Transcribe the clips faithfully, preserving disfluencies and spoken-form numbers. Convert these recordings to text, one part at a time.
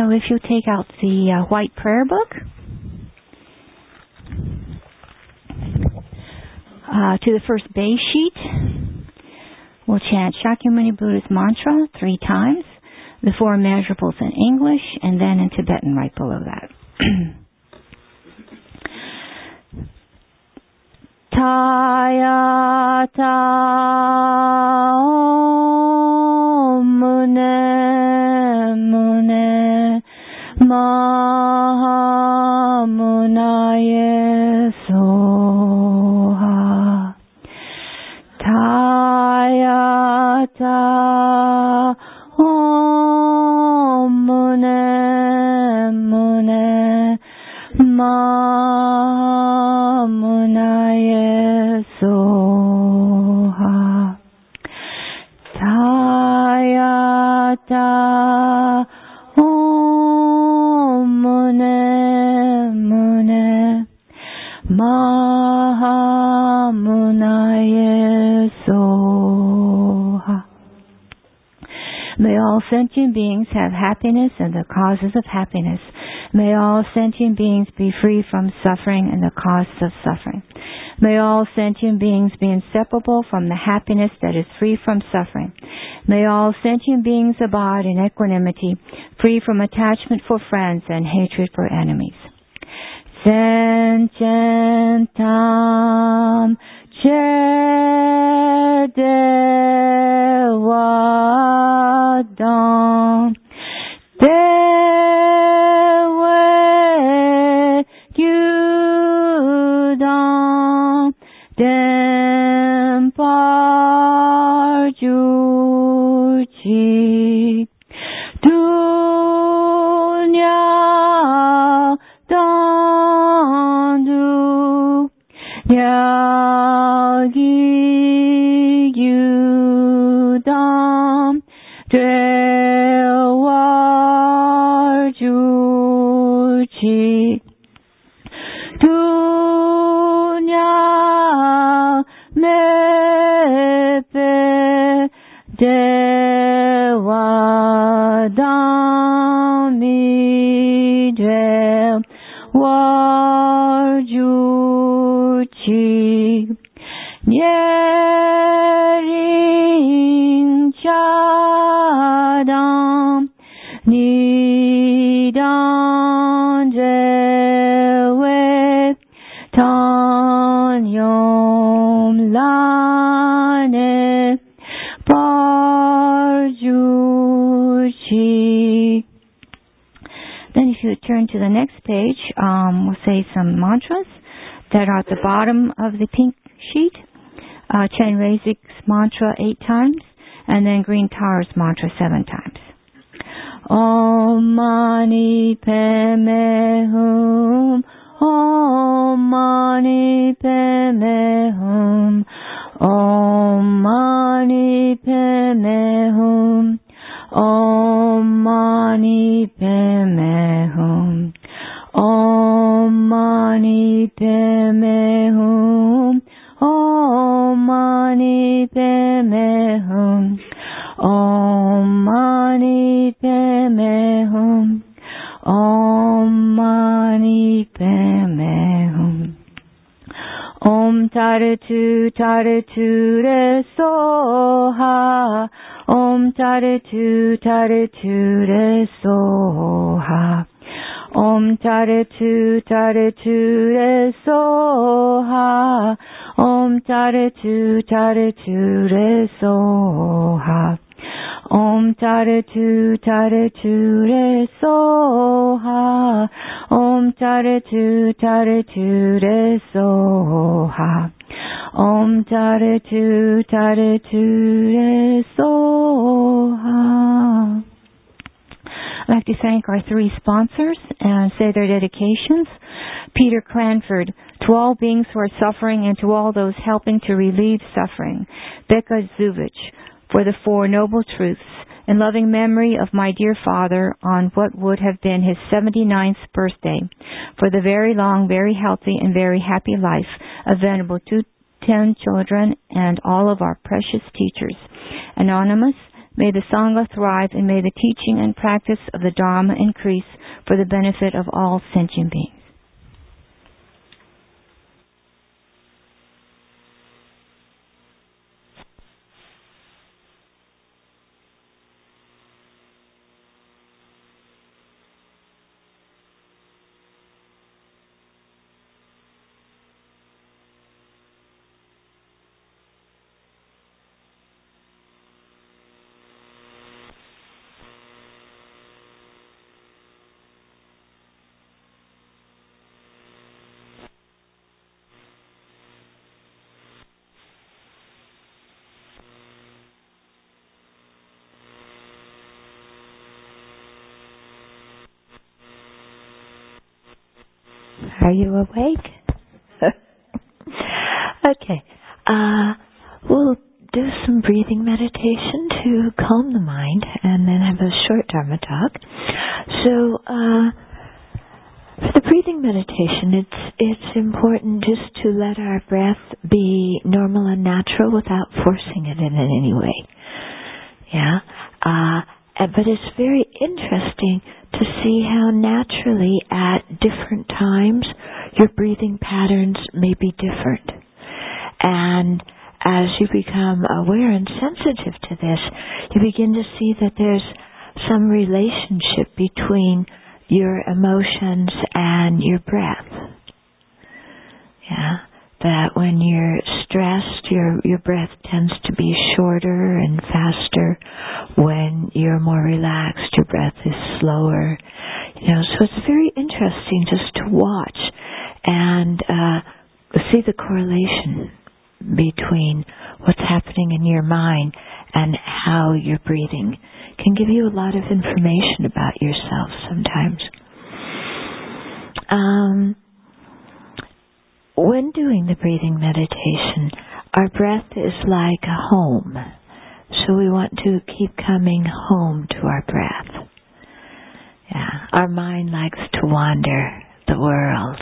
So if you take out the uh, white prayer book, uh, to the first base sheet, we'll chant Shakyamuni Buddha's mantra three times, the four immeasurables in English, and then in Tibetan right below that. Taya ta om mune mune maha munaye soha. Taya ta om mune mune maha munaye soha. Taya ta om mune mune maha munaye soha. May all sentient beings have happiness and the causes of happiness. May all sentient beings be free from suffering and the causes of suffering. May all sentient beings be inseparable from the happiness that is free from suffering. May all sentient beings abide in equanimity, free from attachment for friends and hatred for enemies. Sencentam Chedewadam Dewe Yudam Demparjuchi Dunya Dandu Yagi Yudam Dewarjuchi Dunya Mepe Dewadami Dewarjuchi Nyering Chadam Nidan Dewe Tanyom Lane Parjuchi. Then if you turn to the next page, um, we'll say some mantras that are at the bottom of the pink sheet. Uh, Chen Reizik's mantra eight times, and then Green Tara's mantra seven times. Om Mani Padme Hum, Om Mani Padme Hum, Om Mani Padme Hum, Om Mani Padme Hum, Om Mani Padme Hum, Om Mani Padme Hum, Om Mani Padme Hum, Om Mani Padme Hum. Om Taratu Taratu Re Soha, Om Taratu Taratu Re Soha, Om Taratu Taratu Re Soha, Om Taratu Taratu Re Soha, Om Taratu Taratu Re Soha, Om Taratu Taratu Re Soha, Om Taratu Taratu Re Soha. I'd like to thank our three sponsors and say their dedications. Peter Cranford, to all beings who are suffering and to all those helping to relieve suffering. Becca Zuvich, for the Four Noble Truths, in loving memory of my dear father on what would have been his seventy-ninth birthday, for the very long, very healthy, and very happy life of Venerable Two Ten children and all of our precious teachers. Anonymous, May the Sangha thrive, and may the teaching and practice of the Dharma increase for the benefit of all sentient beings. Are you awake? Okay. Uh, we'll do some breathing meditation to calm the mind and then have a short Dharma talk. So, uh, for the breathing meditation, it's it's important just to let our breath be normal and natural without forcing it in any way. Yeah? Uh, but it's very interesting to see how naturally at different times your breathing patterns may be different. And as you become aware and sensitive to this, you begin to see that there's some relationship between your emotions and your breath. Yeah, that when you're stressed, your your breath tends to be shorter and faster. When you're more relaxed, your breath is slower. You know, so it's very interesting just to watch and uh, see the correlation between what's happening in your mind and how you're breathing. Can give you a lot of information about yourself sometimes. Um, when doing the breathing meditation, our breath is like a home. So we want to keep coming home to our breath. Yeah, our mind likes to wander the world.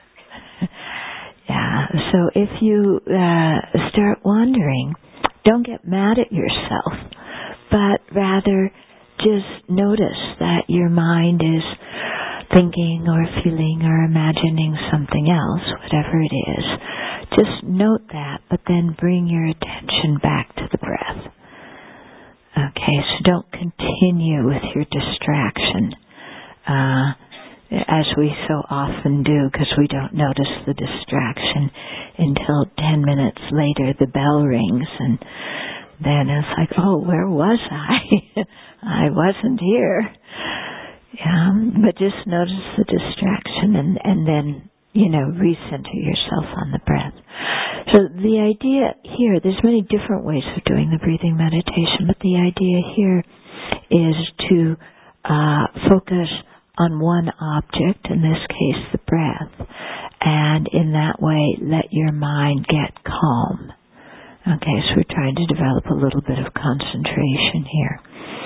Yeah, so if you uh, start wandering, don't get mad at yourself, but rather just notice that your mind is thinking or feeling or imagining something else, whatever it is. Just note that, but then bring your attention back to the breath. Okay, so don't continue with your distraction, uh, as we so often do, because we don't notice the distraction until ten minutes later the bell rings, and then it's like, oh, where was I? I wasn't here. Yeah, but just notice the distraction and, and then, you know, recenter yourself on the breath. So the idea here, there's many different ways of doing the breathing meditation, but the idea here is to uh, focus on one object, in this case the breath, and in that way let your mind get calm. Okay, so we're trying to develop a little bit of concentration here.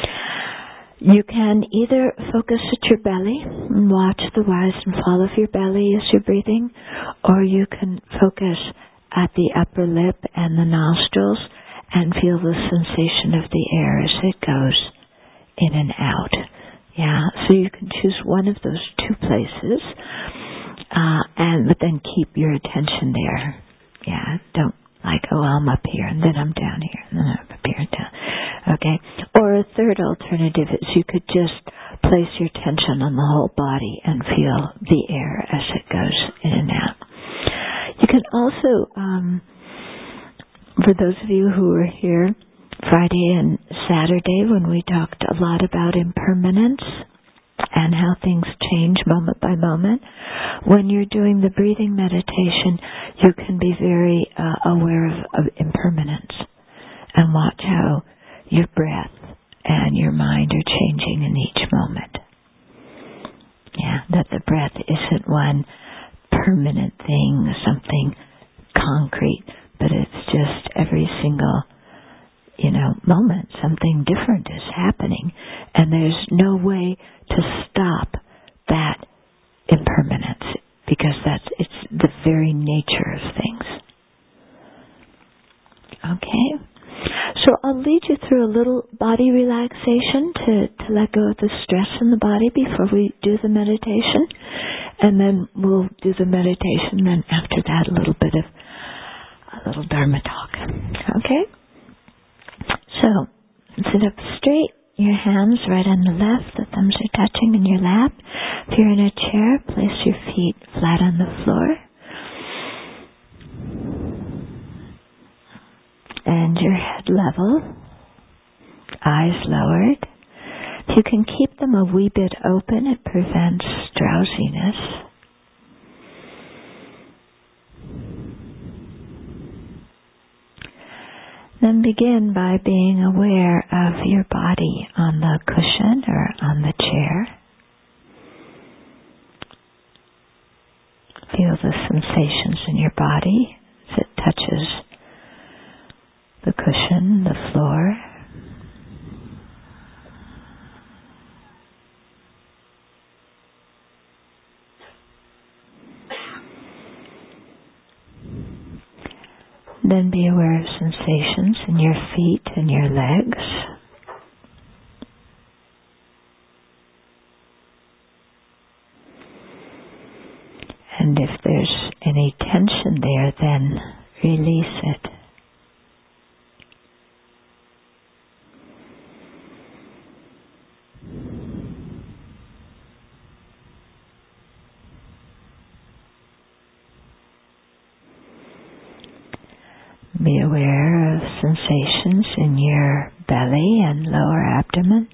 You can either focus at your belly and watch the rise and fall of your belly as you're breathing, or you can focus at the upper lip and the nostrils and feel the sensation of the air as it goes in and out. Yeah, so you can choose one of those two places, uh, and but then keep your attention there. Yeah, don't like, oh, I'm up here, and then I'm down here, and then I'm up here and down. Okay? Or a third alternative is you could just place your attention on the whole body and feel the air as it goes in and out. You can also, um, for those of you who were here Friday and Saturday when we talked a lot about impermanence and how things change moment by moment, when you're doing the breathing meditation, you can be very uh, aware of, of impermanence and watch how your breath and your mind are changing in each moment. Yeah, that the breath isn't one permanent thing, something concrete, but it's just every single, you know, moment something different is happening, and there's no way to stop that impermanence because that's it's the very nature of things. Okay? So I'll lead you through a little body body relaxation to, to let go of the stress in the body before we do the meditation. And then we'll do the meditation, and after that a little bit of a little Dharma talk. Okay? So, sit up straight, your hands right on the left, the thumbs are touching in your lap. If you're in a chair, place your feet flat on the floor. And your head level, eyes lowered. If you can keep them a wee bit open, it prevents drowsiness. Then begin by being aware of your body on the cushion or on the chair. Feel the sensations in your body as it touches the cushion, the floor. Then be aware of sensations in your feet and your legs. And if there's any tension there, then release it. Be aware of sensations in your belly and lower abdomen.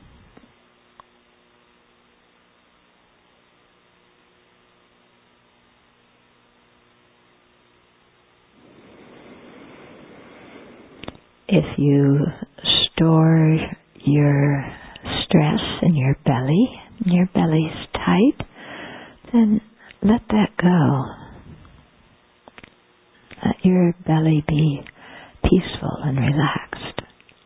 If you store your stress in your belly, and your belly's tight, then let that go. Let your belly be peaceful and relaxed.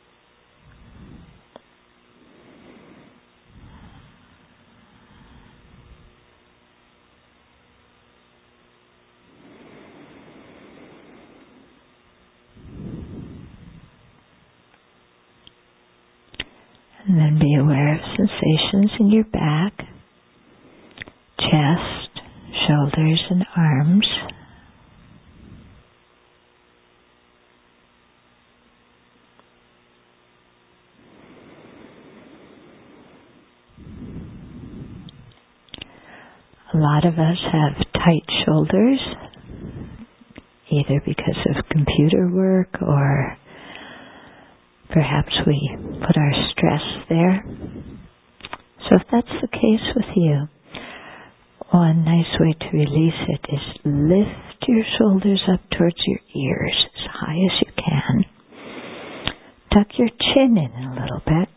And then be aware of sensations in your back, chest, shoulders, and arms. A lot of us have tight shoulders, either because of computer work or perhaps we put our stress there. So if that's the case with you, one nice way to release it is lift your shoulders up towards your ears as high as you can. Tuck your chin in a little bit.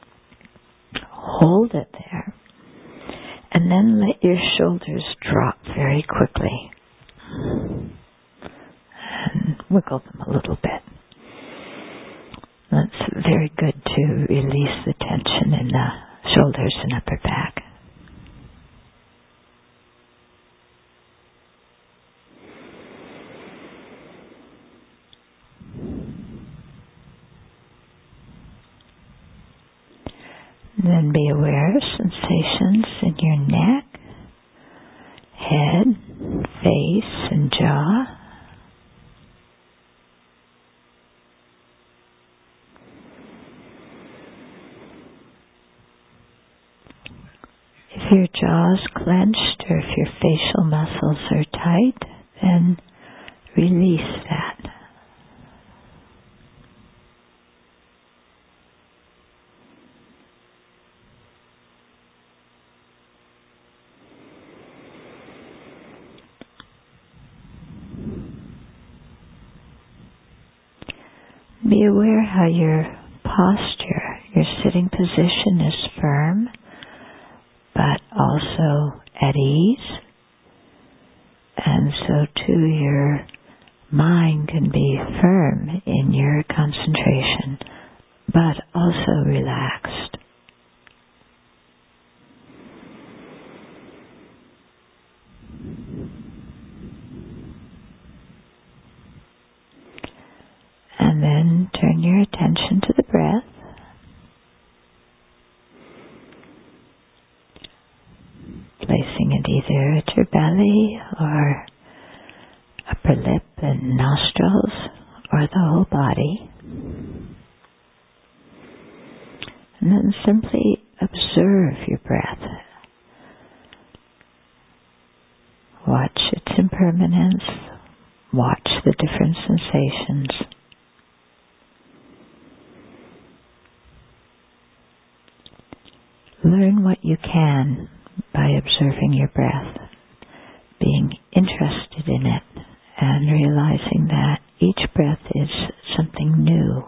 Hold it there. And then let your shoulders drop very quickly. And wiggle them a little bit. That's very good to release the tension in the shoulders and upper back. Then be aware of sensations in your neck, head, face, and jaw. If your jaw's clenched or if your facial muscles are tight, then release that. Be aware how your posture, your sitting position is firm, but also at ease. And so too your mind can be firm in your concentration, but also relaxed. And then turn your attention to the breath. feeling it either at your belly or upper lip and nostrils or the whole body. And then simply observe your breath. Watch its impermanence. Watch the different sensations. Learn what you can by observing your breath, being interested in it, and realizing that each breath is something new.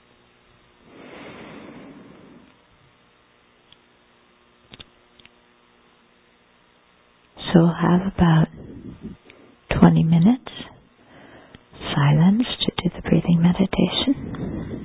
So have about twenty minutes silence to do the breathing meditation.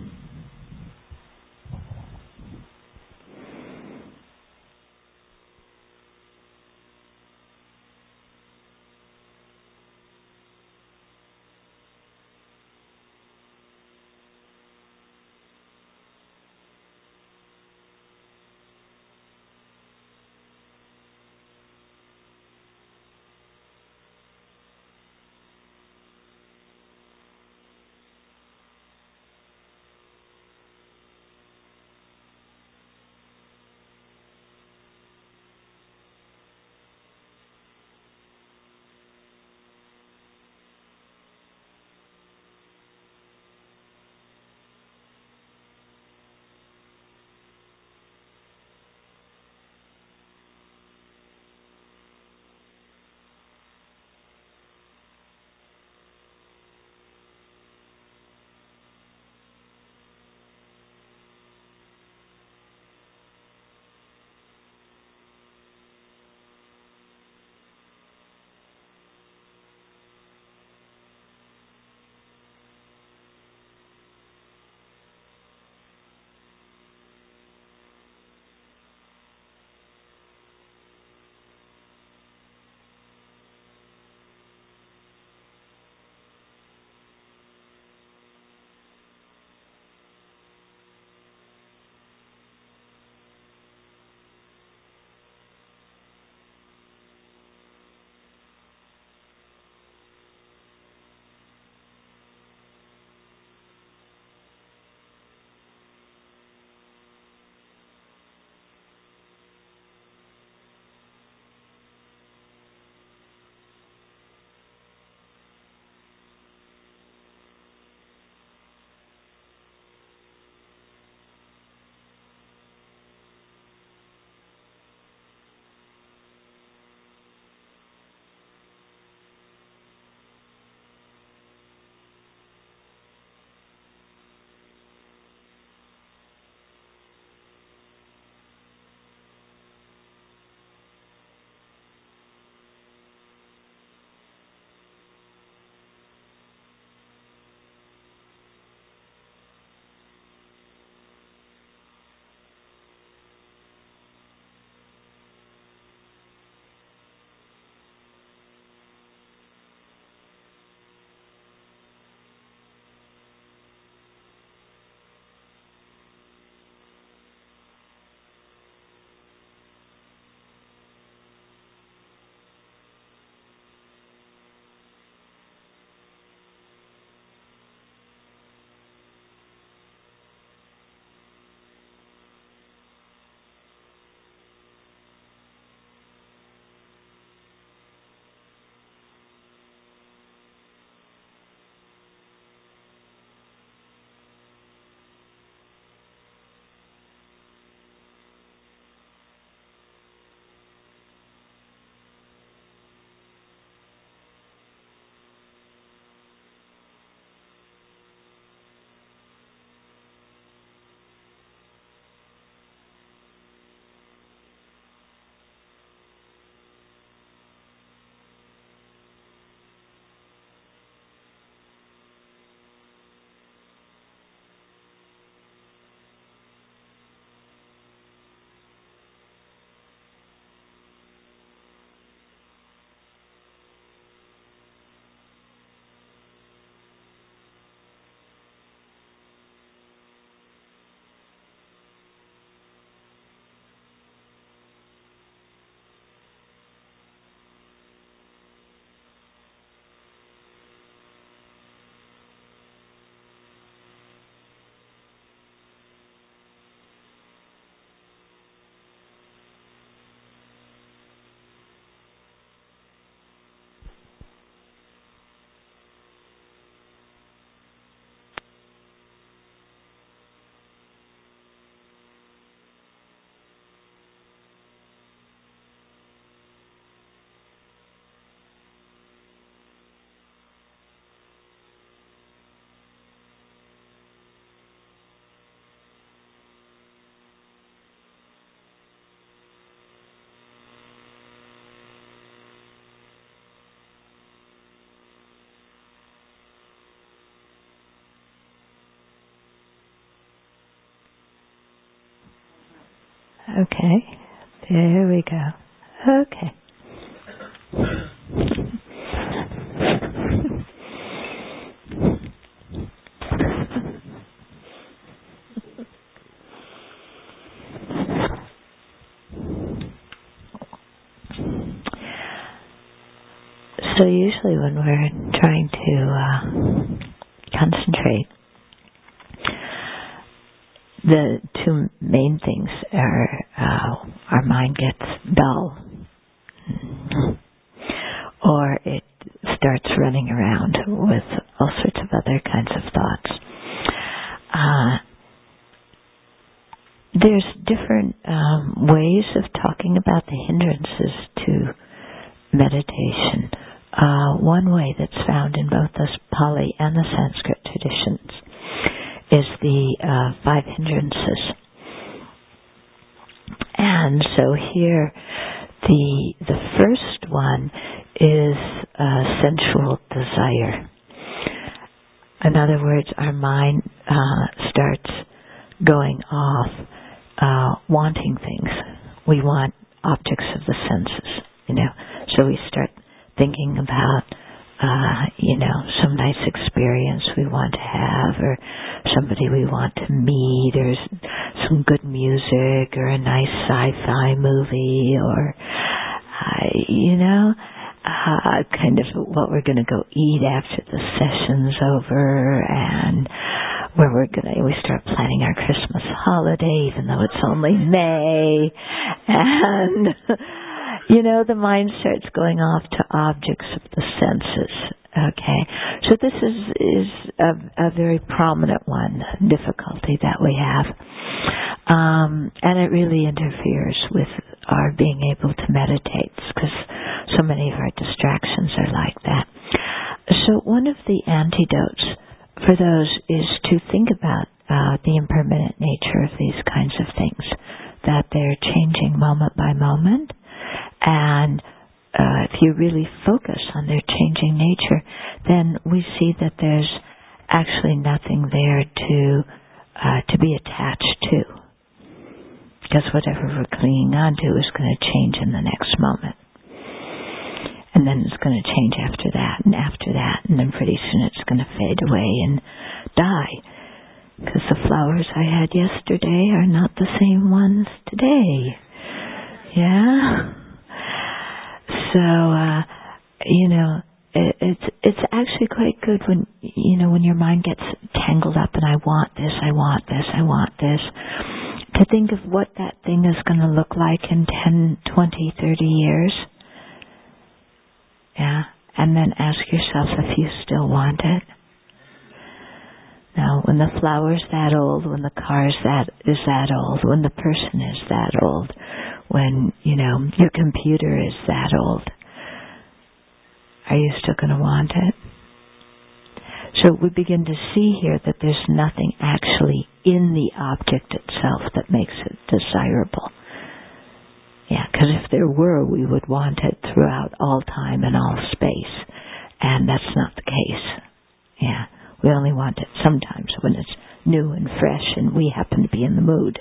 Okay. There we go. Okay. So usually when we're trying to uh, concentrate, the two main things are uh, our mind gets dull, or it starts running around with all sorts of other kinds of thoughts. Uh, there's different um, ways of talking about the hindrances to meditation. Uh, one way that's found in both the Pali and the Sanskrit traditions is the uh, five hindrances. And so here, the the first one is uh, sensual desire. In other words, our mind uh, starts going off, uh, wanting things. We want objects of the senses, you know. So we start thinking about, uh, you know, some nice experience we want to have, or somebody we want to meet, or some good music, or a nice sci-fi movie, or, uh, you know, uh, kind of what we're going to go eat after the session's over, and where we're going to, we start planning our Christmas holiday, even though it's only May, and you know, the mind starts going off to objects of the senses. Okay, so this is is a, a very prominent one, difficulty that we have, um, and it really interferes with our being able to meditate, because so many of our distractions are like that. So one of the antidotes for those is to think about uh, the impermanent nature of these kinds of things, that they're changing moment by moment. And uh, if you really focus on their changing nature, then we see that there's actually nothing there to uh, to be attached to, because whatever we're clinging onto is going to change in the next moment, and then it's going to change after that, and after that, and then pretty soon it's going to fade away and die, because the flowers I had yesterday are not the same ones today. Yeah. So, uh, you know, it, it's it's actually quite good when, you know, when your mind gets tangled up and I want this, I want this, I want this, to think of what that thing is going to look like in ten, twenty, thirty years. Yeah. And then ask yourself if you still want it. Now, when the flower's that old, when the car's that is that old, when the person is that old, when, you know, your computer is that old, are you still going to want it? So we begin to see here that there's nothing actually in the object itself that makes it desirable. Yeah, because if there were, we would want it throughout all time and all space, and that's not the case. Yeah. We only want it sometimes when it's new and fresh and we happen to be in the mood.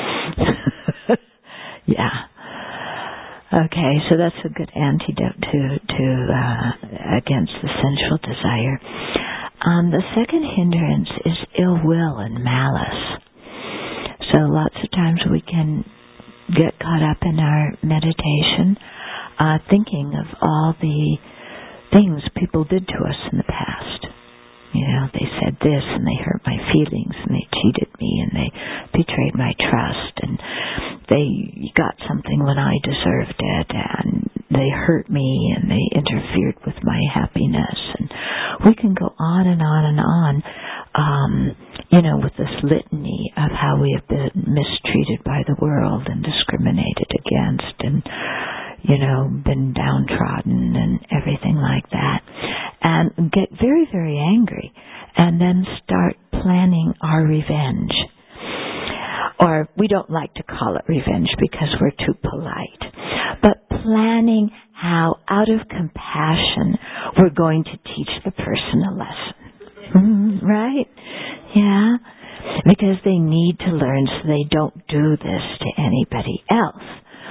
Yeah. Okay, so that's a good antidote to to uh, against the sensual desire. Um, the second hindrance is ill will and malice. So lots of times we can get caught up in our meditation, uh, thinking of all the things people did to us in the past. You know, they said this, and they hurt my feelings, and they cheated me, and they betrayed my trust, and they got something when I deserved it, and they hurt me, and they interfered with my happiness. And we can go on and on and on, um, you know, with this litany of how we have been mistreated by the world and discriminated against, and, you know, been downtrodden and everything like that. And get very, very angry, and then start planning our revenge. Or we don't like to call it revenge because we're too polite. But planning how, out of compassion, we're going to teach the person a lesson. Mm, right? Yeah. because they need to learn so they don't do this to anybody else.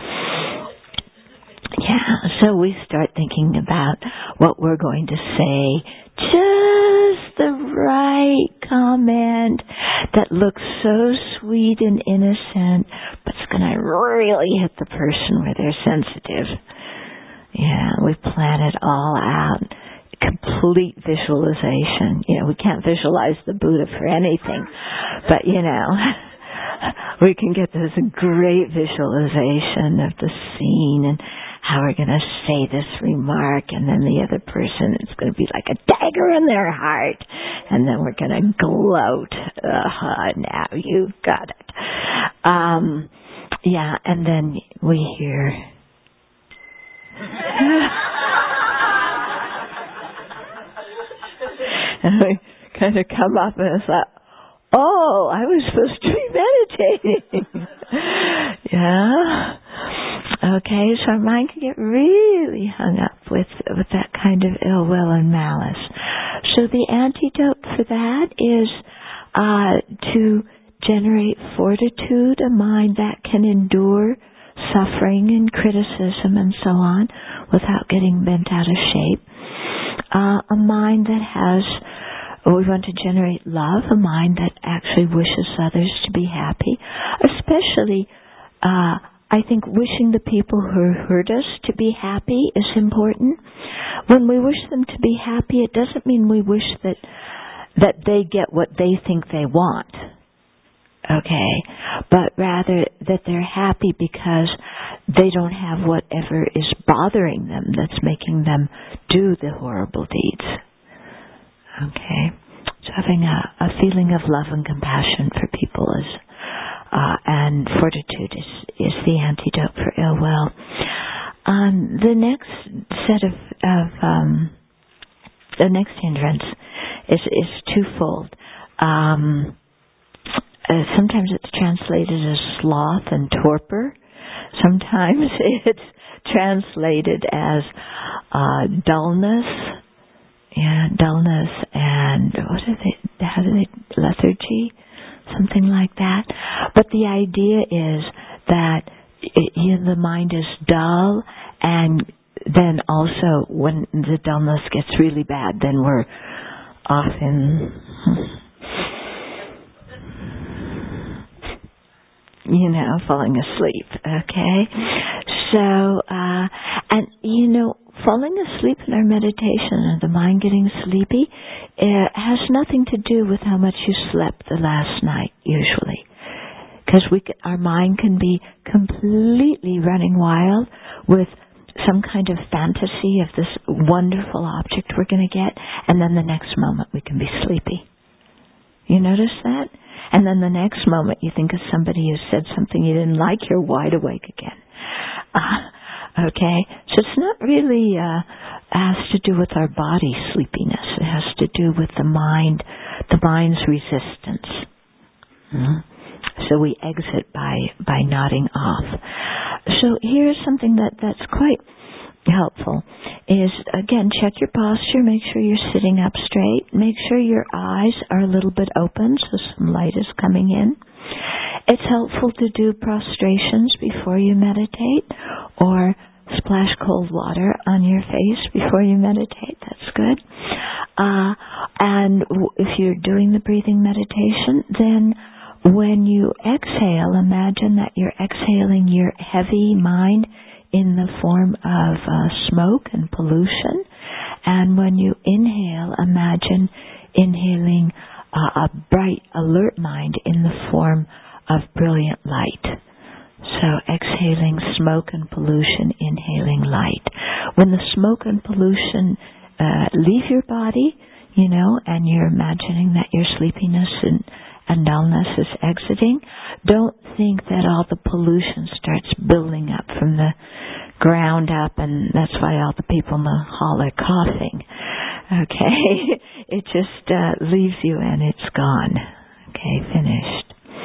Yeah, so we start thinking about what we're going to say. Just the right comment that looks so sweet and innocent, but it's going to really hit the person where they're sensitive. Yeah, we plan it all out. Complete visualization. You know, we can't visualize the Buddha for anything, but you know, we can get this great visualization of the scene and how we're going to say this remark, and then the other person, it's going to be like a dagger in their heart, and then we're going to gloat. Uh-huh, now you've got it. Um, yeah, and then we hear... and we kind of come up and it's like, oh, I was supposed to be meditating. Yeah. Okay, so our mind can get really hung up with with that kind of ill will and malice. So the antidote for that is uh, to generate fortitude, a mind that can endure suffering and criticism and so on without getting bent out of shape. Uh, a mind that has, we want to generate love, a mind that actually wishes others to be happy, especially uh I think wishing the people who hurt us to be happy is important. When we wish them to be happy, it doesn't mean we wish that that they get what they think they want. Okay? But rather that they're happy because they don't have whatever is bothering them that's making them do the horrible deeds. Okay? So having a, a feeling of love and compassion for people is Uh, and fortitude is, is the antidote for ill will. Um, the next set of, of um, the next hindrance is, is twofold. Um, uh, sometimes it's translated as sloth and torpor. Sometimes it's translated as uh, dullness. Yeah, dullness and what are they? How do they? Lethargy. Something like that. But the idea is that it, you know, the mind is dull, and then also when the dullness gets really bad, then we're often, you know, falling asleep. Okay? So, uh, and, you know, falling asleep in our meditation and the mind getting sleepy uh, has nothing to do with how much you slept the last night, usually. Because we, can, our mind can be completely running wild with some kind of fantasy of this wonderful object we're going to get, and then the next moment we can be sleepy. You notice that? And then the next moment you think of somebody who said something you didn't like, you're wide awake again. Uh, okay? So it's not really uh, has to do with our body sleepiness. It has to do with the mind, the mind's resistance. Mm-hmm. So we exit by, by nodding off. So here's something that, that's quite helpful is, again, check your posture, make sure you're sitting up straight, make sure your eyes are a little bit open so some light is coming in. It's helpful to do prostrations before you meditate, or splash cold water on your face before you meditate. That's good. Uh, and w- if you're doing the breathing meditation, then when you exhale, imagine that you're exhaling your heavy mind in the form of uh, smoke and pollution. And when you inhale, imagine inhaling uh, a bright, alert mind in the form of brilliant light. So exhaling smoke and pollution, inhaling light. When the smoke and pollution uh, leave your body, you know, and you're imagining that your sleepiness and, and dullness is exiting, don't think that all the pollution starts building up from the ground up, and that's why all the people in the hall are coughing. Okay? It just uh, leaves you and it's gone. Okay, finished.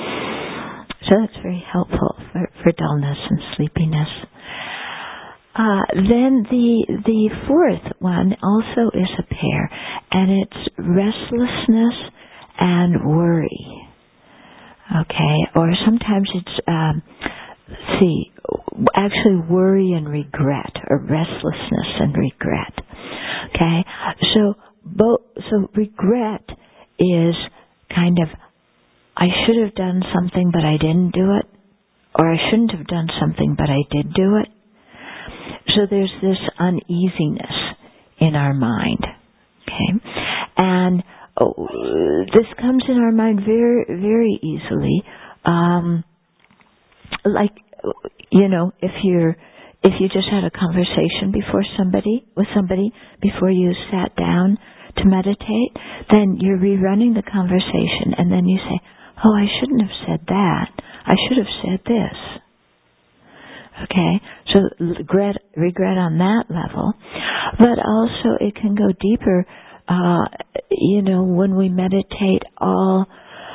So that's very helpful for, for dullness and sleepiness. Uh, then the the fourth one also is a pair, and it's restlessness and worry. Okay, or sometimes it's, um, let's see, actually worry and regret, or restlessness and regret. Okay, so both, so regret is kind of, I should have done something but I didn't do it, or I shouldn't have done something but I did do it. So there's this uneasiness in our mind. Okay, and oh, this comes in our mind very, very easily. Um, like, you know, if you're, if you just had a conversation before somebody, with somebody, before you sat down to meditate, then you're rerunning the conversation, and then you say, oh, I shouldn't have said that. I should have said this. Okay, so regret, regret on that level. But also it can go deeper. Uh, you know, when we meditate, all,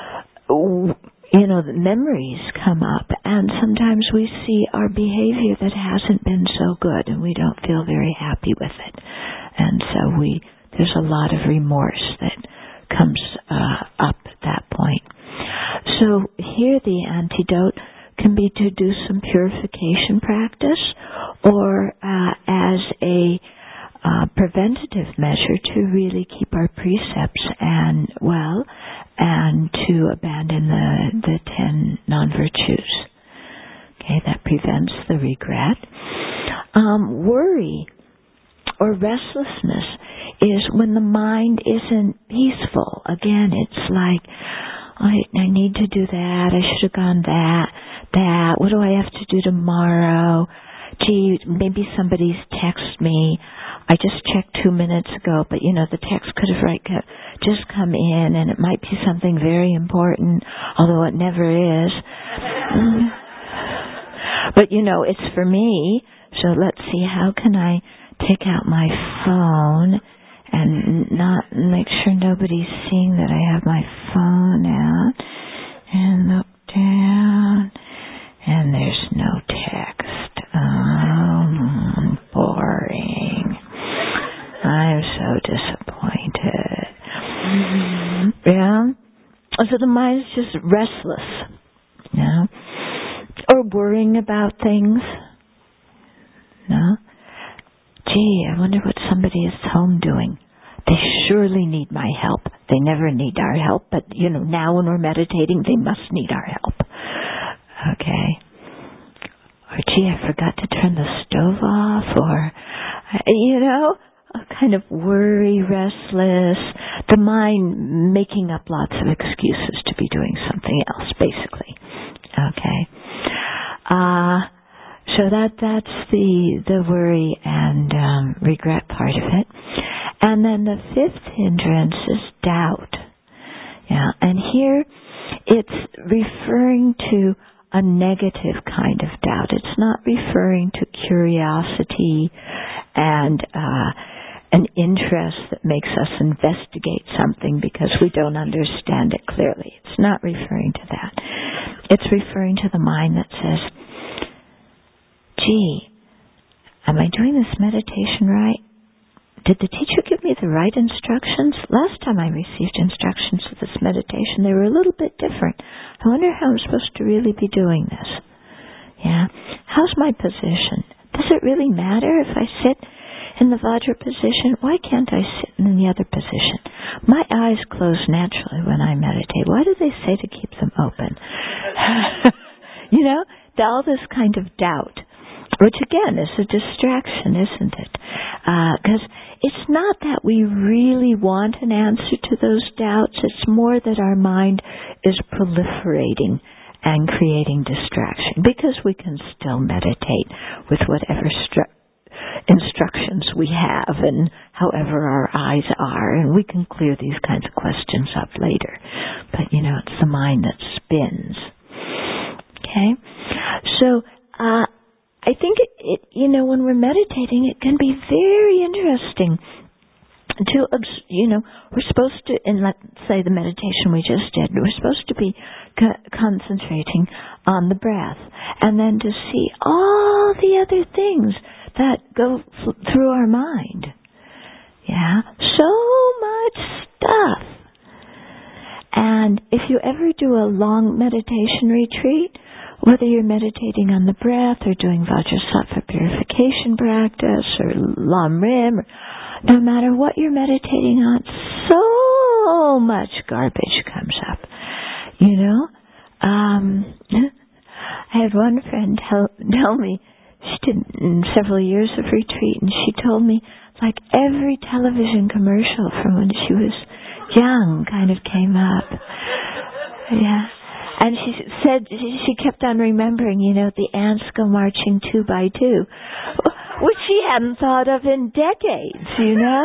you know, the memories come up, and sometimes we see our behavior that hasn't been so good, and we don't feel very happy with it. And so we, there's a lot of remorse that comes uh, up at that point. So here the antidote can be to do some purification practice, or uh, as a uh, preventative measure to really keep our precepts and well, and to abandon the, the ten non-virtues. Okay, that prevents the regret. Um, worry or restlessness is when the mind isn't peaceful. Again, it's like, I, I need to do that, I should have gone that, that, what do I have to do tomorrow? Gee, maybe somebody's texted me. I just checked two minutes ago, but you know, the text could have right just come in, and it might be something very important, although it never is. But you know, it's for me, so let's see, how can I take out my phone and not make sure nobody's seeing that I have my phone out, and look down, and there's no text. Oh, boring. I'm so disappointed. Mm-hmm. Yeah? So the mind is just restless. Yeah? Or worrying about things. No? Gee, I wonder what somebody is home doing. They surely need my help. They never need our help, but you know, now when we're meditating, they must need our help. Okay. Or gee, I forgot to turn the stove off, or, you know, a kind of worry, restless, the mind making up lots of excuses to be doing something else, basically. Okay. Uh, so that, that's the, the worry and um, regret part of it. And then the fifth hindrance is doubt. Yeah, and here it's referring to a negative kind of doubt. It's not referring to curiosity and uh, an interest that makes us investigate something because we don't understand it clearly. It's not referring to that. It's referring to the mind that says, gee, am I doing this meditation right? Did the teacher give me the right instructions? Last time I received instructions for this meditation, they were a little bit different. I wonder how I'm supposed to really be doing this. Yeah? How's my position? Does it really matter if I sit in the Vajra position? Why can't I sit in the other position? My eyes close naturally when I meditate. Why do they say to keep them open? You know, all this kind of doubt. Which again is a distraction, isn't it? Because uh, it's not that we really want an answer to those doubts. It's more that our mind is proliferating and creating distraction. Because we can still meditate with whatever stru- instructions we have and however our eyes are. And we can clear these kinds of questions up later. But, you know, it's the mind that spins. Okay? So, uh, I think, it, it, you know, when we're meditating, it can be very interesting to, you know, we're supposed to, in let's say the meditation we just did, we're supposed to be co- concentrating on the breath, and then to see all the other things that go f- through our mind. Yeah, so much stuff. And if you ever do a long meditation retreat, whether you're meditating on the breath or doing Vajrasattva purification practice or Lam Rim, or no matter what you're meditating on, so much garbage comes up. You know? Um, I had one friend tell, tell me, she did several years of retreat, and she told me, like every television commercial from when she was young kind of came up. Yeah. And she said, she kept on remembering, you know, the ants go marching two by two, which she hadn't thought of in decades, you know?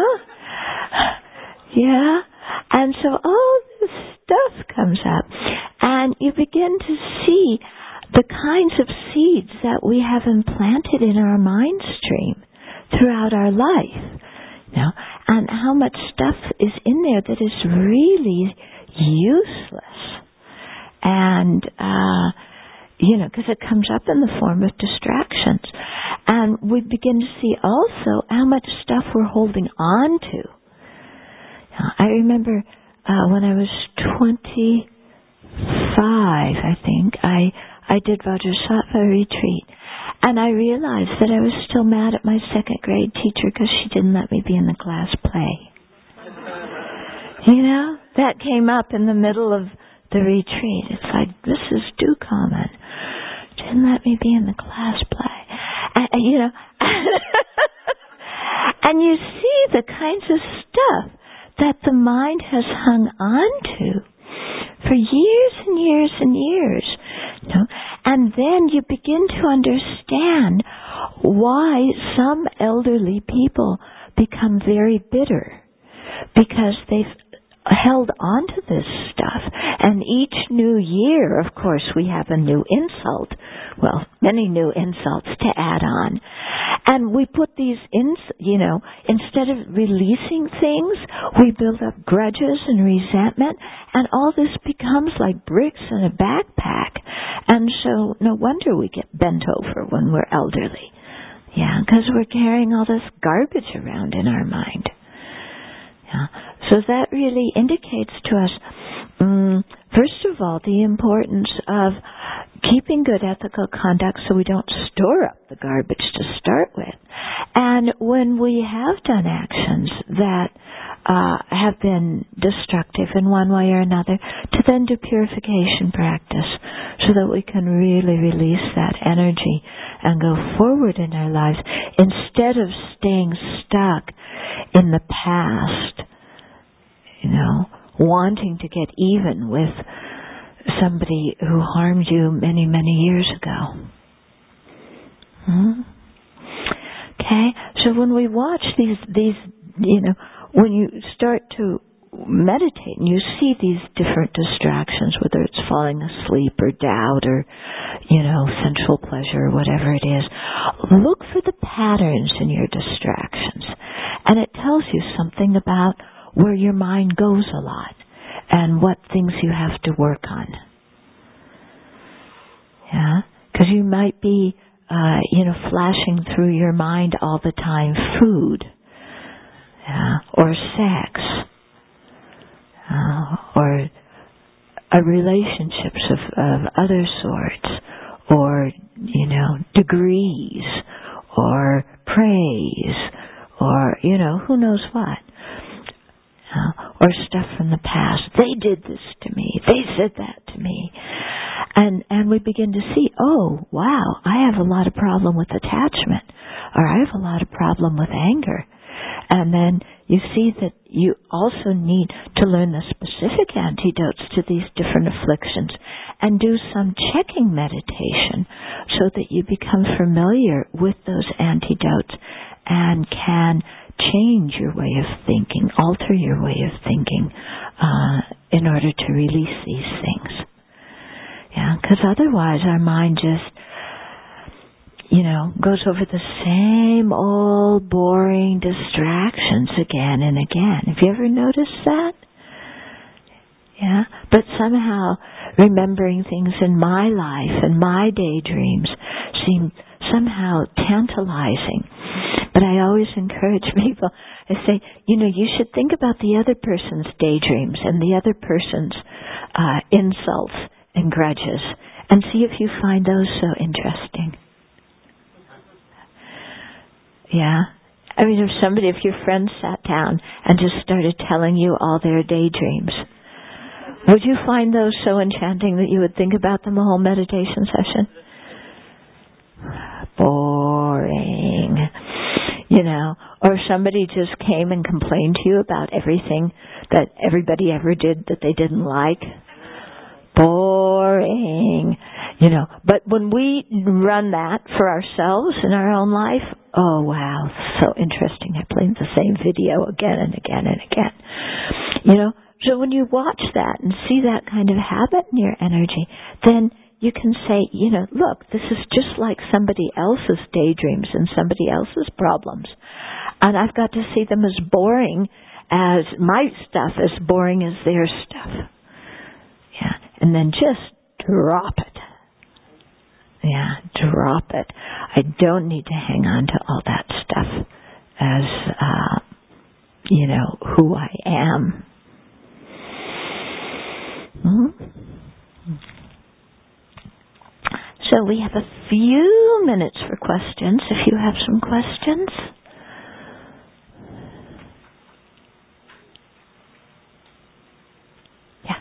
Yeah. And so all this stuff comes up. And you begin to see the kinds of seeds that we have implanted in our mind stream throughout our life. You know, and how much stuff is in there that is really useless. And, uh, you know, because it comes up in the form of distractions. And we begin to see also how much stuff we're holding on to. Now, I remember uh, when I was twenty-five, I think, I, I did Vajrasattva retreat. And I realized that I was still mad at my second grade teacher because she didn't let me be in the class play. You know, that came up in the middle of the retreat. It's like, this is too common. Didn't let me be in the class play. And, you know, and you see the kinds of stuff that the mind has hung on to for years and years and years. You know? And then you begin to understand why some elderly people become very bitter, because they've held on to this stuff. And each new year, of course, we have a new insult. Well, many new insults to add on. And we put these in, you know, instead of releasing things, we build up grudges and resentment, and all this becomes like bricks in a backpack. And so no wonder we get bent over when we're elderly. Yeah, because we're carrying all this garbage around in our mind. Yeah. So that really indicates to us, um, first of all, the importance of keeping good ethical conduct so we don't store up the garbage to start with. And when we have done actions that uh, have been destructive in one way or another, to then do purification practice so that we can really release that energy and go forward in our lives instead of staying stuck in the past, you know, wanting to get even with somebody who harmed you many, many years ago. Hmm? Okay? So when we watch these, these, you know, when you start to meditate and you see these different distractions, whether it's falling asleep or doubt or, you know, sensual pleasure or whatever it is, look for the patterns in your distractions. And it tells you something about where your mind goes a lot and what things you have to work on. Yeah? Because you might be, uh, you know, flashing through your mind all the time food, yeah, or sex, uh, or uh, relationships of, of other sorts, or, you know, degrees, or praise, or, you know, who knows what. Uh, or stuff from the past. They did this to me. They said that to me. And and we begin to see, oh, wow, I have a lot of problem with attachment. Or I have a lot of problem with anger. And then you see that you also need to learn the specific antidotes to these different afflictions and do some checking meditation so that you become familiar with those antidotes and can change your way of thinking, alter your way of thinking uh, in order to release these things. Yeah, because otherwise our mind just, you know, goes over the same old boring distractions again and again. Have you ever noticed that? Yeah, but somehow remembering things in my life and my daydreams seem somehow tantalizing. But I always encourage people, I say, you know, you should think about the other person's daydreams and the other person's uh, insults and grudges, and see if you find those so interesting. Yeah? I mean, if somebody, if your friend sat down and just started telling you all their daydreams, would you find those so enchanting that you would think about them a whole meditation session? Boring. You know, or somebody just came and complained to you about everything that everybody ever did that they didn't like. Boring. You know, but when we run that for ourselves in our own life, oh wow, so interesting. I played the same video again and again and again. You know, so when you watch that and see that kind of habit in your energy, then you can say, you know, look, this is just like somebody else's daydreams and somebody else's problems. And I've got to see them as boring as my stuff, as boring as their stuff. Yeah. And then just drop it. Yeah, drop it. I don't need to hang on to all that stuff as, uh, you know, who I am. Mm-hmm. So we have a few minutes for questions, if you have some questions. Yeah.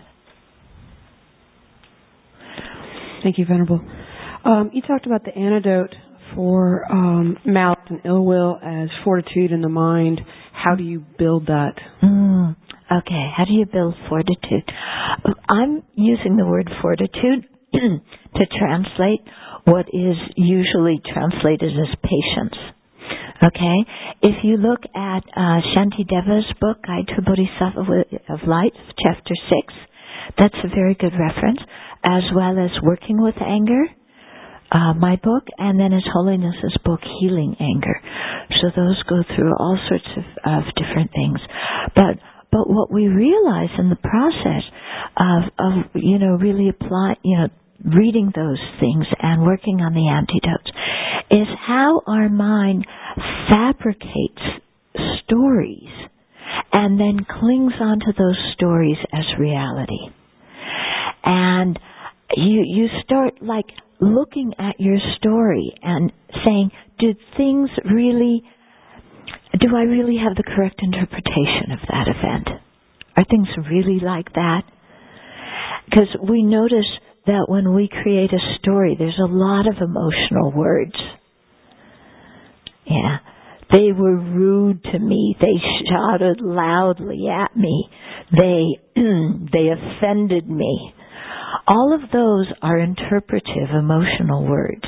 Thank you, Venerable. Um, you talked about the antidote for um, malice and ill will as fortitude in the mind. How do you build that? Mm, okay, how do you build fortitude? I'm using the word fortitude to translate what is usually translated as patience. Okay? If you look at uh, Shantideva's book, Guide to a Bodhisattva of Light, chapter six, that's a very good reference, as well as Working with Anger, uh, my book, and then His Holiness's book, Healing Anger. So those go through all sorts of, of different things. But but what we realize in the process of, of you know, really apply, you know, reading those things and working on the antidotes is how our mind fabricates stories and then clings onto those stories as reality. And you you start like looking at your story and saying, did things really, do I really have the correct interpretation of that event? Are things really like that? Because we notice that when we create a story, there's a lot of emotional words. Yeah. They were rude to me. They shouted loudly at me. They, they offended me. All of those are interpretive, emotional words.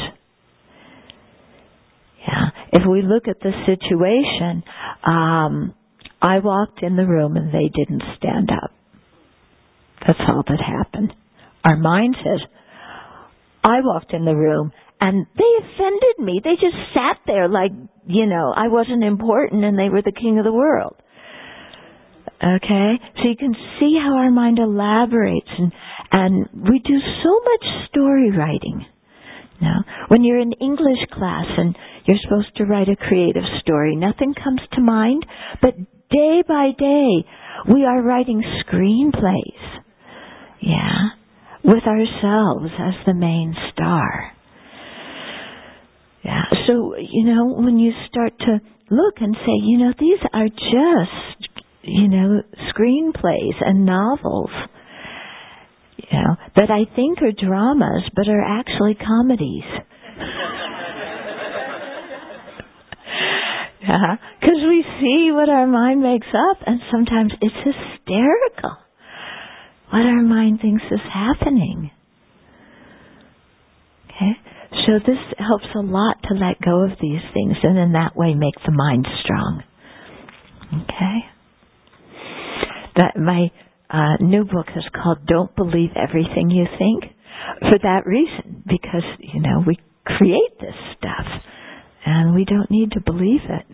Yeah. If we look at the situation, um, I walked in the room and they didn't stand up. That's all that happened. Our mind says, I walked in the room and they offended me. They just sat there like, you know, I wasn't important and they were the king of the world. Okay? So you can see how our mind elaborates, and, and we do so much story writing. Now, when you're in English class and you're supposed to write a creative story, nothing comes to mind, but day by day we are writing screenplays. Yeah? With ourselves as the main star. Yeah. So, you know, when you start to look and say, you know, these are just, you know, screenplays and novels, you know, that I think are dramas, but are actually comedies. Yeah. Because we see what our mind makes up, and sometimes it's hysterical what our mind thinks is happening. Okay? So this helps a lot to let go of these things and in that way make the mind strong. Okay? That my uh, new book is called Don't Believe Everything You Think, for that reason, because, you know, we create this stuff and we don't need to believe it.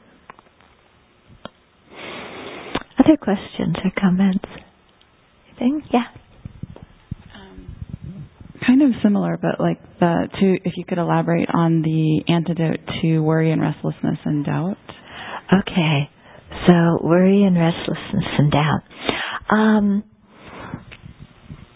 Other questions or comments? Anything? Yeah. Um, kind of similar, but like the to if you could elaborate on the antidote to worry and restlessness and doubt. Okay. So worry and restlessness and doubt. Um,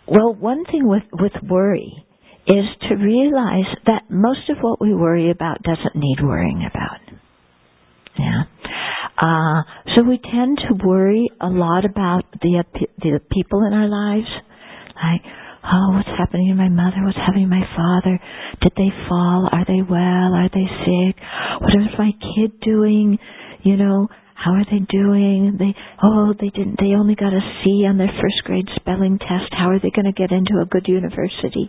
well, one thing with, with worry is to realize that most of what we worry about doesn't need worrying about. Yeah. Uh, so we tend to worry a lot about the the people in our lives, like, oh, what's happening to my mother? What's happening to my father? Did they fall? Are they well? Are they sick? What is my kid doing? You know, how are they doing? They oh, they didn't. They only got a C on their first grade spelling test. How are they going to get into a good university?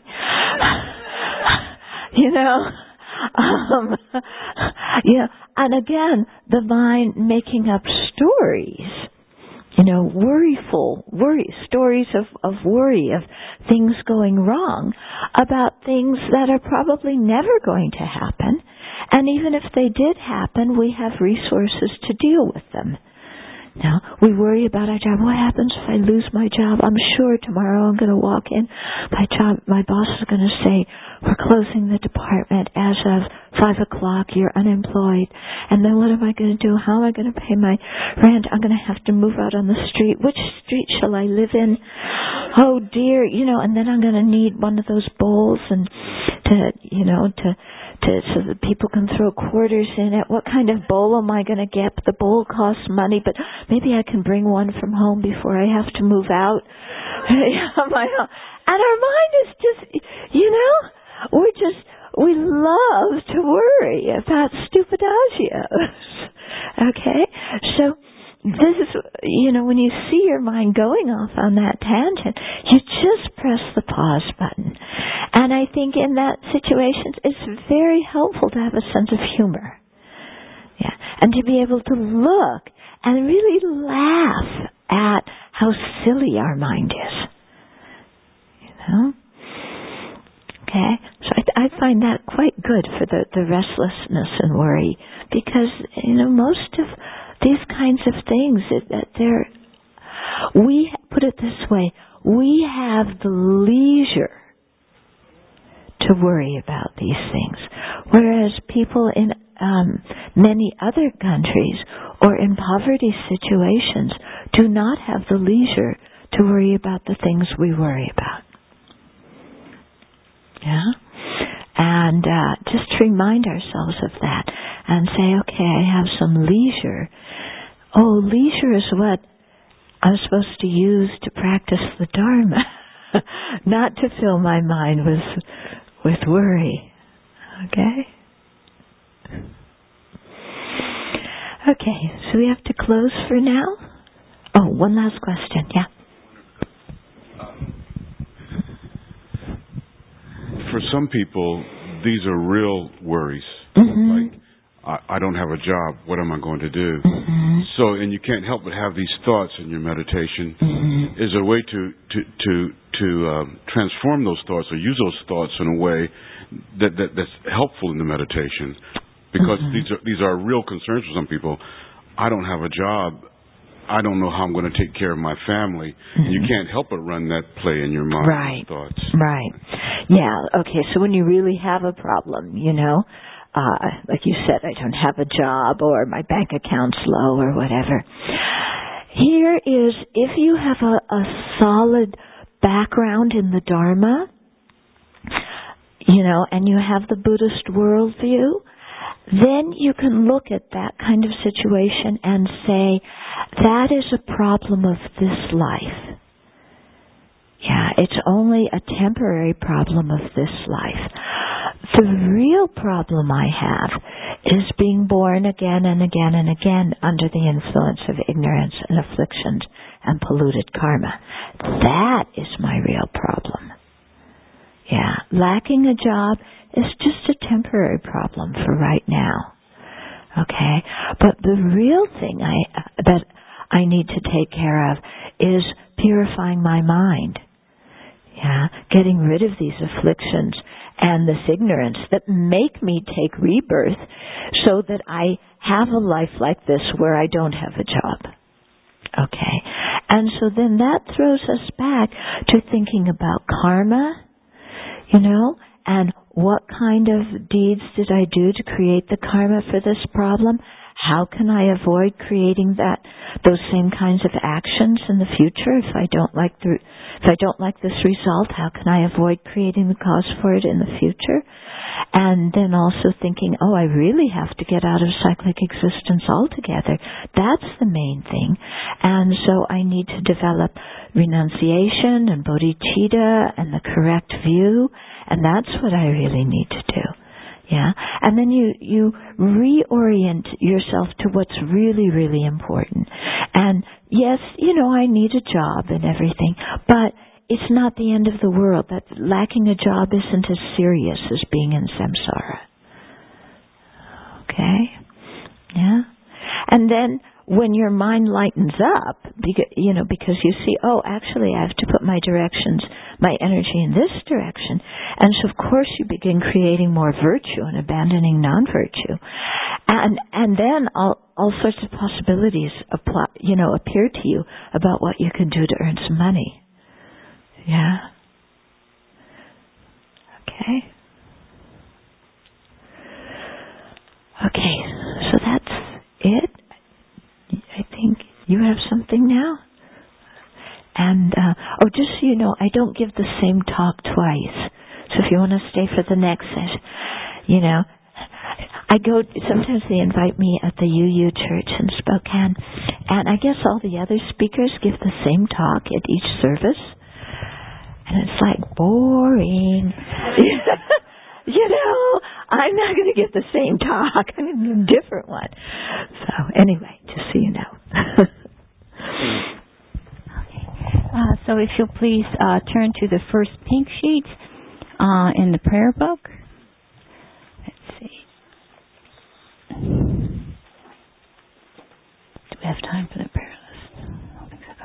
You know. Um, yeah, and again, the mind making up stories, you know, worryful, worry, stories of, of worry, of things going wrong, about things that are probably never going to happen. And even if they did happen, we have resources to deal with them. Now, we worry about our job. What happens if I lose my job? I'm sure tomorrow I'm going to walk in. My job, my boss is going to say, we're closing the department as of five o'clock. You're unemployed. And then what am I going to do? How am I going to pay my rent? I'm going to have to move out on the street. Which street shall I live in? Oh dear, you know, and then I'm going to need one of those bowls and to, you know, to, to, so that people can throw quarters in it. What kind of bowl am I going to get? The bowl costs money, but maybe I can bring one from home before I have to move out. And our mind is just, you know, we're just, we love to worry about stupidaggios. Okay? So, this is, you know, when you see your mind going off on that tangent, you just press the pause button. And I think in that situation, it's very helpful to have a sense of humor. Yeah. And to be able to look and really laugh at how silly our mind is. You know? Okay? So I, I find that quite good for the, the restlessness and worry, because, you know, most of these kinds of things, that they're, we, put it this way, we have the leisure to worry about these things, whereas people in um, many other countries or in poverty situations do not have the leisure to worry about the things we worry about. Yeah? And uh, just to remind ourselves of that and say, okay, I have some leisure. Oh, leisure is what I'm supposed to use to practice the Dharma, not to fill my mind with with worry. Okay? Okay, so we have to close for now. Oh, one last question. Yeah. For some people, these are real worries. Mm-hmm. Like, I, I don't have a job. What am I going to do? Mm-hmm. So, and you can't help but have these thoughts in your meditation. Mm-hmm. Is there a way to to to to um, transform those thoughts or use those thoughts in a way that, that that's helpful in the meditation? Because mm-hmm. these are these are real concerns for some people. I don't have a job. I don't know how I'm going to take care of my family. Mm-hmm. And you can't help but run that play in your mind. Right. Thoughts. Right. Yeah. Okay. So when you really have a problem, you know, uh, like you said, I don't have a job or my bank account's low or whatever. Here is, if you have a, a solid background in the Dharma, you know, and you have the Buddhist worldview, then you can look at that kind of situation and say, that is a problem of this life. Yeah, it's only a temporary problem of this life. The real problem I have is being born again and again and again under the influence of ignorance and afflictions and polluted karma. That is my real problem. Yeah, lacking a job is just a temporary problem for right now. Okay? But the real thing I uh, that I need to take care of is purifying my mind. Yeah, getting rid of these afflictions and this ignorance that make me take rebirth so that I have a life like this where I don't have a job. Okay? And so then that throws us back to thinking about karma, you know, and what kind of deeds did I do to create the karma for this problem? how can I avoid creating that those same kinds of actions in the future? If I don't like the if I don't like this result, how can I avoid creating the cause for it in the future? And then also thinking, oh, I really have to get out of cyclic existence altogether. That's the main thing. And so I need to develop renunciation and bodhicitta and the correct view, and that's what I really need to do. Yeah, and then you, you reorient yourself to what's really, really important. And yes, you know, I need a job and everything, but it's not the end of the world. That lacking a job isn't as serious as being in samsara. Okay? Yeah? And then when your mind lightens up, because, you know, because you see, oh, actually I have to put my directions, my energy in this direction. And so of course you begin creating more virtue and abandoning non-virtue. And and then all all sorts of possibilities apply, you know, appear to you about what you can do to earn some money. Yeah? Okay. Okay, so that's it. I think you have something now. And, uh, oh, just so you know, I don't give the same talk twice. So if you want to stay for the next session, you know, I go, sometimes they invite me at the U U Church in Spokane, and I guess all the other speakers give the same talk at each service. And it's like, boring. You know, I'm not going to get the same talk. I'm going to do a different one. So, anyway, just so you know. Okay. Uh, so if you'll please uh, turn to the first pink sheet uh, in the prayer book. Let's see. Do we have time for the prayer list? I don't think so.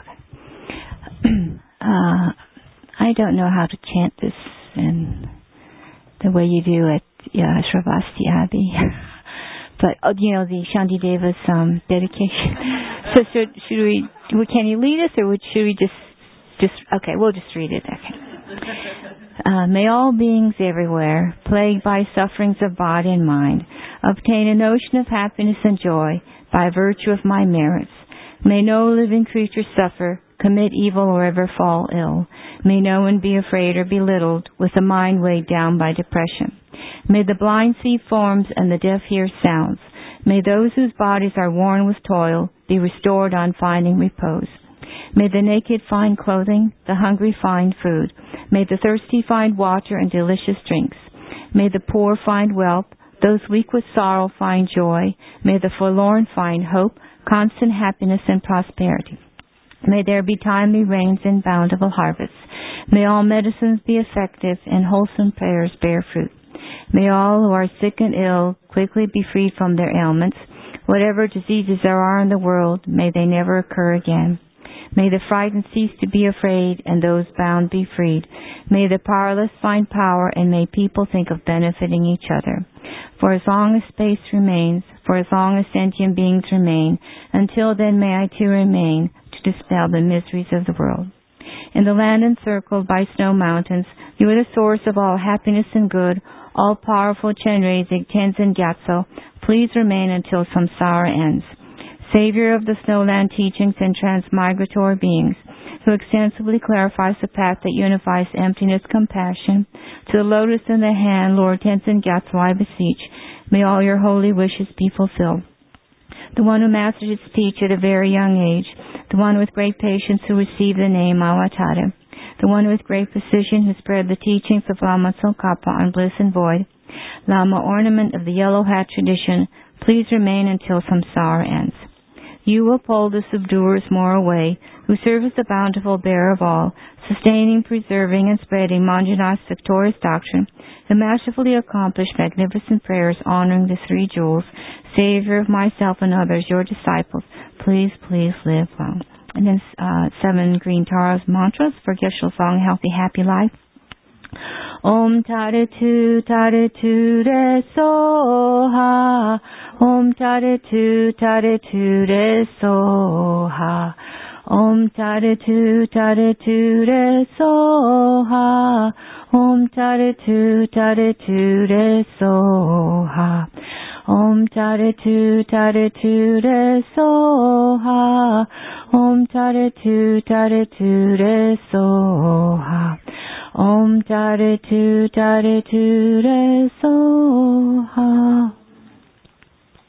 Okay. uh, I don't know how to chant this in the way you do at yeah, Shravasti Abbey. But, uh, you know, the Shantideva's um, dedication. So should, should we, can you lead us, or should we just, just, okay, we'll just read it. Okay. Uh, may all beings everywhere, plagued by sufferings of body and mind, obtain a notion of happiness and joy by virtue of my merits. May no living creature suffer, commit evil, or ever fall ill. May no one be afraid or belittled with a mind weighed down by depression. May the blind see forms and the deaf hear sounds. May those whose bodies are worn with toil be restored on finding repose. May the naked find clothing, the hungry find food. May the thirsty find water and delicious drinks. May the poor find wealth, those weak with sorrow find joy. May the forlorn find hope, constant happiness and prosperity. May there be timely rains and bountiful harvests. May all medicines be effective and wholesome prayers bear fruit. May all who are sick and ill quickly be freed from their ailments. Whatever diseases there are in the world, may they never occur again. May the frightened cease to be afraid and those bound be freed. May the powerless find power, and may people think of benefiting each other. For as long as space remains, for as long as sentient beings remain, until then may I too remain to dispel the miseries of the world. In the land encircled by snow mountains, you are the source of all happiness and good, all-powerful Chenrezig Tenzin Gyatso, please remain until samsara ends. Savior of the snowland teachings and transmigratory beings, who extensively clarifies the path that unifies emptiness, compassion, to the lotus in the hand, Lord Tenzin Gyatso, I beseech, may all your holy wishes be fulfilled. The one who mastered its speech at a very young age, the one with great patience who received the name Avatara, the one with great precision who spread the teachings of Lama Tsongkhapa on bliss and void, Lama ornament of the yellow hat tradition, please remain until samsara ends. You uphold the subduer's moral way, who serve as the bountiful bearer of all, sustaining, preserving, and spreading Manjunath's victorious doctrine, who masterfully accomplished magnificent prayers honoring the three jewels, Savior of myself and others, your disciples, please, please live well. And then uh, seven green Tara's mantras for Geshe Song, Healthy, Happy Life. Om Tare Tu Tare Tu Re Soha. Om Tare Tu Tare Tu Re Soha. Om Tare Tu Tare Tu Re Soha. Om Tare Tu Tare Tu Re Soha. Om Tare Tu Tare Tu Re Soha. Om Tare Tu Tare Tu Re Soha. Om Tare Tu Tare Tu Re Soha.